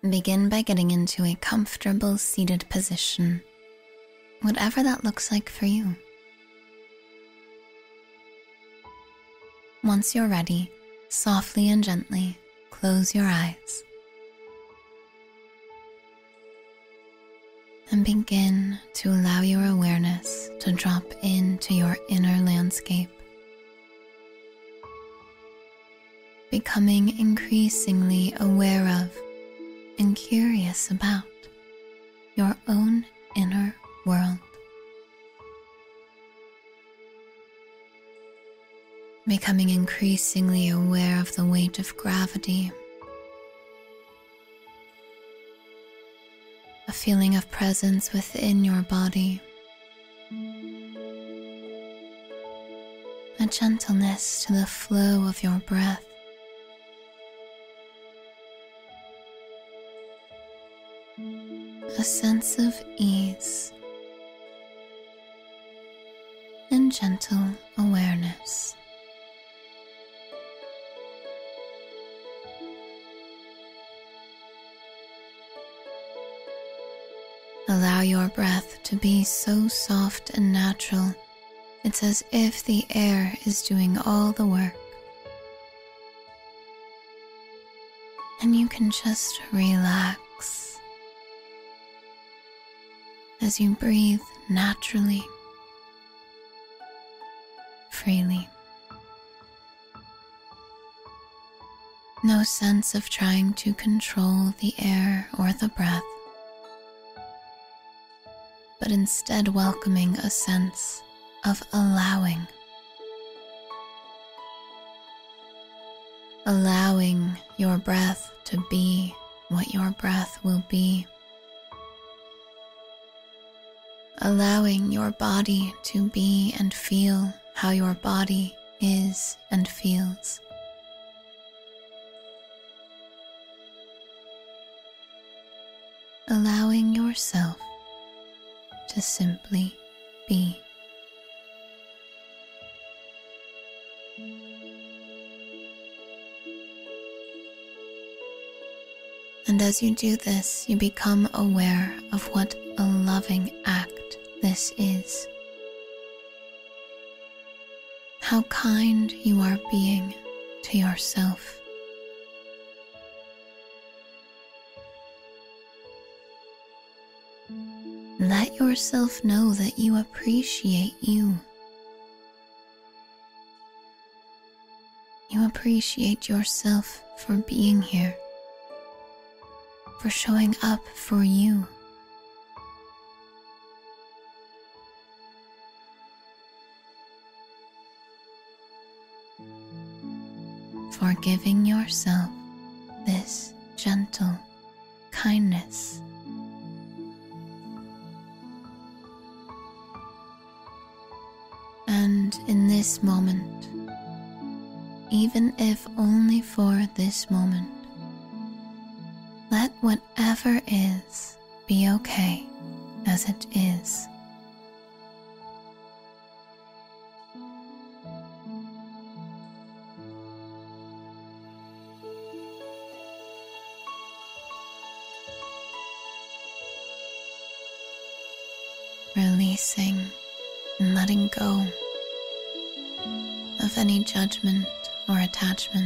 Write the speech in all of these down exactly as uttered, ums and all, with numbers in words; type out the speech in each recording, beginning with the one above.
Begin by getting into a comfortable seated position, whatever that looks like for you. Once you're ready, softly and gently close your eyes and begin to allow your awareness to drop into your inner landscape, becoming increasingly aware of and curious about your own inner world. Becoming increasingly aware of the weight of gravity, a feeling of presence within your body, a gentleness to the flow of your breath, a sense of ease and gentle awareness. Allow your breath to be so soft and natural, it's as if the air is doing all the work. And you can just relax as you breathe naturally, freely. No sense of trying to control the air or the breath, but instead welcoming a sense of allowing. Allowing your breath to be what your breath will be. Allowing your body to be and feel how your body is and feels. Allowing yourself to simply be. And as you do this, you become aware of what a loving act this is. How kind you are being to yourself. Let yourself know that you appreciate you. You appreciate yourself for being here, for showing up for you. For giving yourself this gentle kindness. And in this moment, even if only for this moment, let whatever is be okay as it is. Releasing and letting go of any judgment or attachment,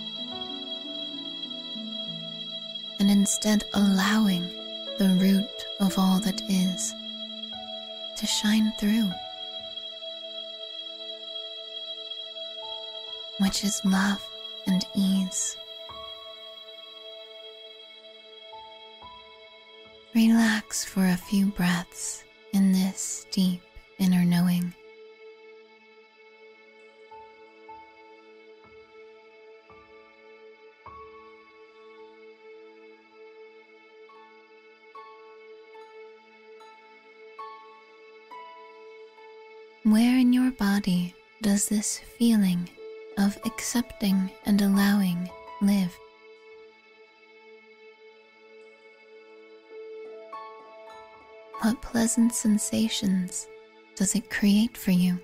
and instead allowing the root of all that is to shine through, which is love and ease. Relax for a few breaths in this deep inner knowing. Where in your body does this feeling of accepting and allowing live? What pleasant sensations does it create for you?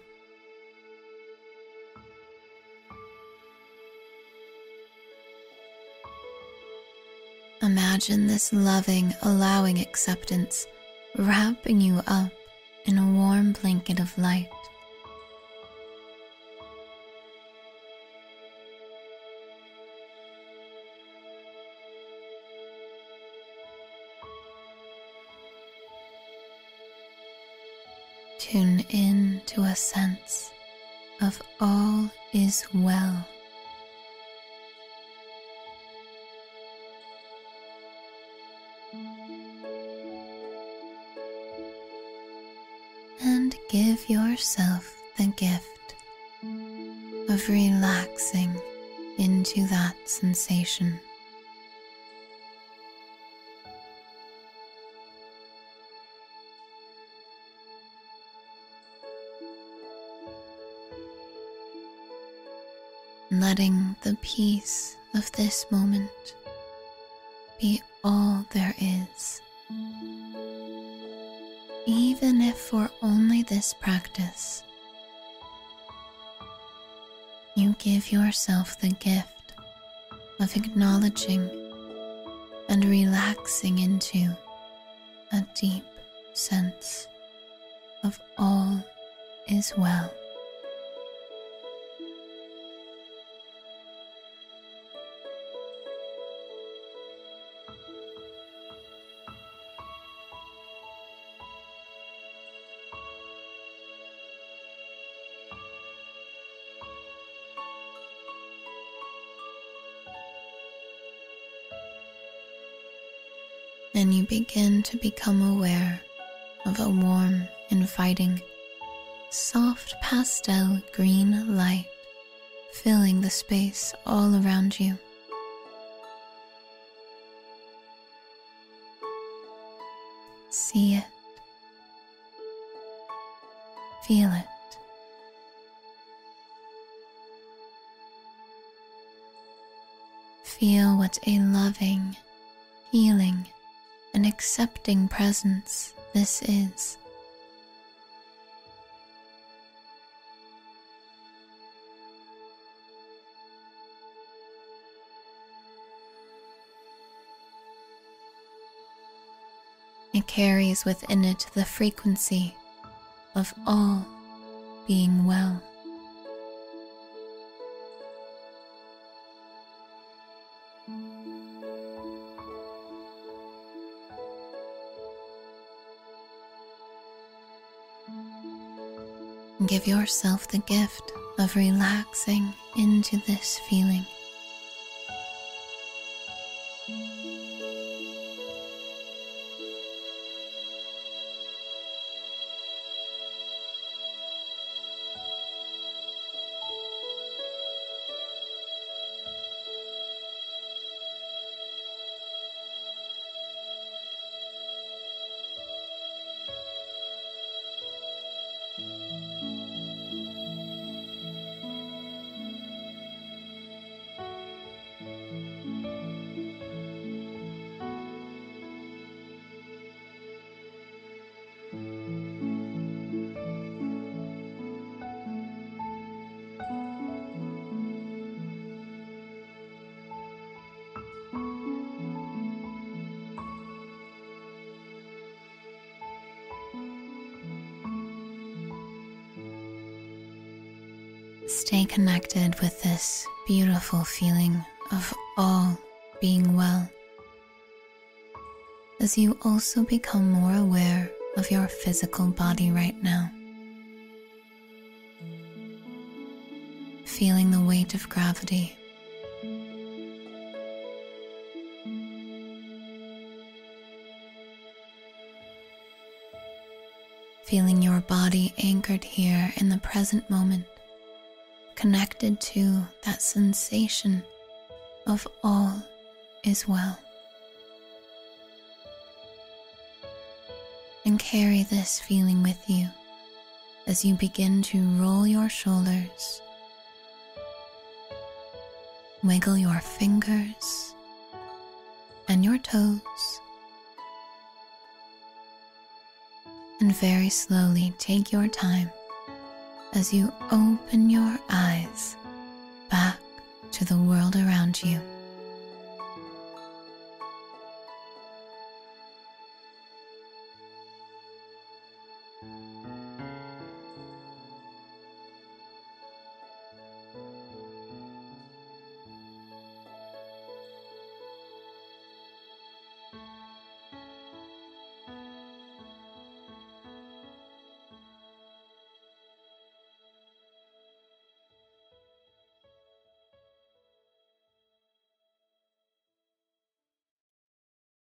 Imagine this loving, allowing acceptance wrapping you up in a warm blanket of light. Tune in to a sense of all is well. And give yourself the gift of relaxing into that sensation. Letting the peace of this moment be all there is. Even if for only this practice, you give yourself the gift of acknowledging and relaxing into a deep sense of all is well. And you begin to become aware of a warm, inviting, soft pastel green light filling the space all around you. See it. Feel it. Feel what a loving, healing, and accepting presence this is. It carries within it the frequency of all being well. Give yourself the gift of relaxing into this feeling. Stay connected with this beautiful feeling of all being well, as you also become more aware of your physical body right now. Feeling the weight of gravity. Feeling your body anchored here in the present moment, connected to that sensation of all is well. And carry this feeling with you as you begin to roll your shoulders, wiggle your fingers and your toes, and very slowly take your time as you open your eyes back to the world around you.